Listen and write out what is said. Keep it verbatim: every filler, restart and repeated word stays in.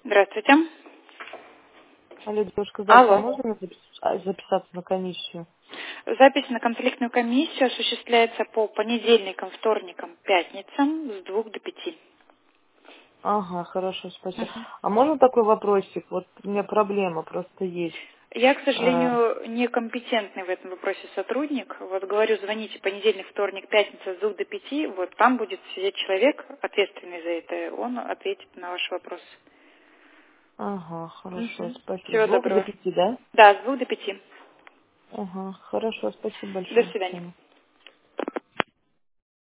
Здравствуйте. Алло, девушка, здравствуйте. А Алло. можно мне запис- а, записаться на комиссию? Запись на конфликтную комиссию осуществляется по понедельникам, вторникам, пятницам с двух до пяти. Ага, хорошо, спасибо. Мгм. А можно такой вопросик? Вот у меня проблема просто есть. Я, к А, сожалению, некомпетентный в этом вопросе сотрудник. Вот говорю, звоните понедельник, вторник, пятница с двух до пяти. Вот там будет сидеть человек, ответственный за это. Он ответит на ваш вопрос. ага, хорошо, Мгм. спасибо. С Всего двух до доброго. пяти, да? Да, с двух до пяти. Ага, хорошо, спасибо До большое. свидания. Всем.